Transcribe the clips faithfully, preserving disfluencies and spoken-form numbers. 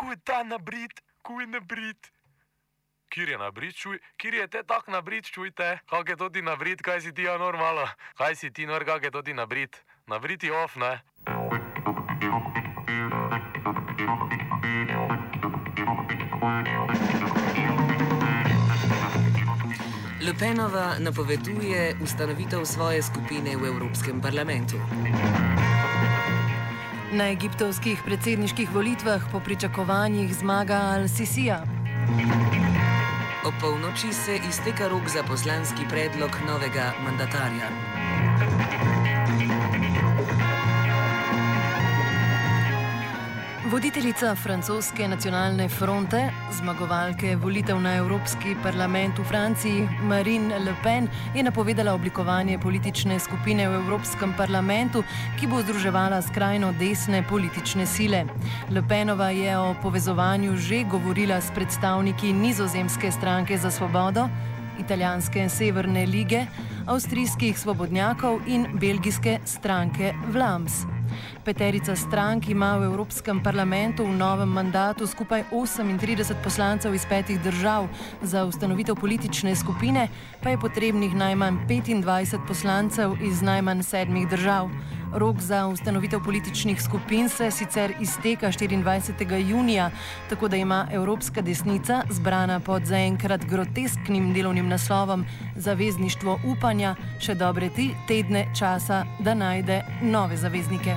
čuj ta nabrit, kuj nabrit. Kjer je nabrit, čuj, kjer je te tak nabrit, čujte, kak je to ti nabrit, kaj si ti ja normalo, kaj si ti nor, kak je to ti nabrit, nabrit je off, ne? Le Penova napoveduje ustanovitev svoje skupine v Evropskem parlamentu. Na egiptovskih predsedniških volitvah po pričakovanjih zmaga Al-Sisija. Ob polnoči se izteka rok za poslanski predlog novega mandatarja. Voditeljica francoske nacionalne fronte, zmagovalke volitev na Evropski parlament v Franciji, Marine Le Pen, je napovedala oblikovanje politične skupine v Evropskem parlamentu, ki bo združevala skrajno desne politične sile. Le Penova je o povezovanju že govorila s predstavniki nizozemske stranke za svobodo, italijanske Severne lige, avstrijskih svobodnjakov in belgijske stranke Vlaams. Peterica strank ima v Evropskem parlamentu v novem mandatu skupaj osemintrideset poslancev iz petih držav, za ustanovitev politične skupine pa je potrebnih najmanj petindvajset poslancev iz najmanj sedmih držav. Rok za ustanovitev političnih skupin se sicer izteka štiriindvajsetega junija, tako da ima evropska desnica, zbrana pod zaenkrat grotesknim delovnim naslovom Zavezništvo upanja, še dobre tri tedne časa, da najde nove zaveznike.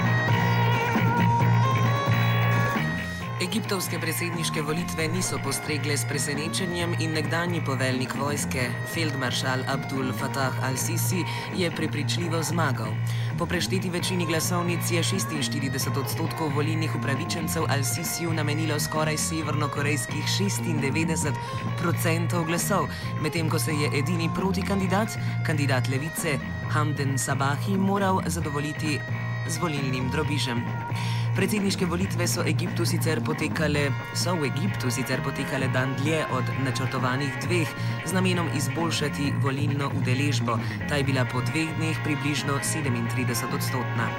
Egiptovske predsedniške volitve niso postregle s presenečenjem in nekdanji poveljnik vojske, feldmaršal Abdul Fatah al-Sisi, je prepričljivo zmagal. Po prešteti večini glasovnic je šestinštirideset odstotkov volilnih upravičencev al-Sisiju namenilo skoraj severnokorejskih šestindevetdeset odstotkov glasov, medtem ko se je edini protikandidat, kandidat levice Hamden Sabahi, moral zadovoljiti z volilnim drobižem. Predsedniške volitve so, Egiptu sicer potekale, so v Egiptu sicer potekale dan dlje od načrtovanih dveh, z namenom izboljšati volilno udeležbo. Ta je bila po dveh dneh približno sedemintrideset odstotna.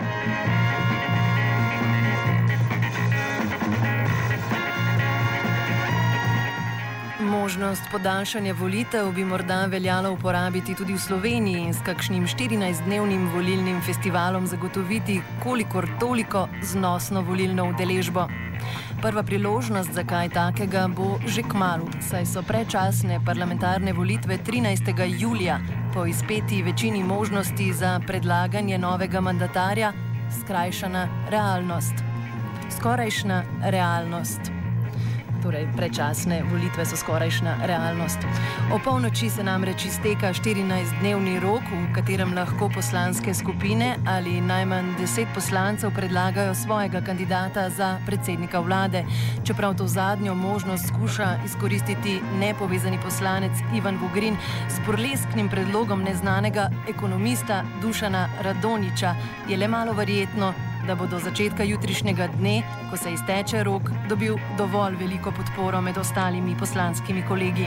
Možnost podaljšanja volitev bi morda veljalo uporabiti tudi v Sloveniji in s kakšnim štirinajstdnevnim volilnim festivalom zagotoviti kolikor toliko znosno volilno udeležbo. Prva priložnost za kaj takega bo že kmalu, saj so predčasne parlamentarne volitve trinajstega julija po izpeti večini možnosti za predlaganje novega mandatarja skrajšana realnost. Skorajšna realnost. Torej, predčasne volitve so skorajšna realnost. O polnoči se namreč izteka štirinajstdnevni rok, v katerem lahko poslanske skupine ali najmanj deset poslancev predlagajo svojega kandidata za predsednika vlade. Čeprav to zadnjo možnost skuša izkoristiti nepovezani poslanec Ivan Vogrin s burlesknim predlogom neznanega ekonomista Dušana Radonjića, je le malo verjetno, da bo do začetka jutrišnjega dne, ko se izteče rok, dobil dovolj veliko podporo med ostalimi poslanskimi kolegi.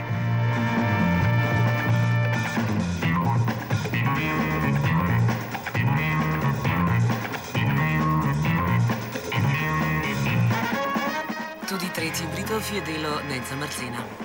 Tudi tretji Britov je delo Nejca Mrzena.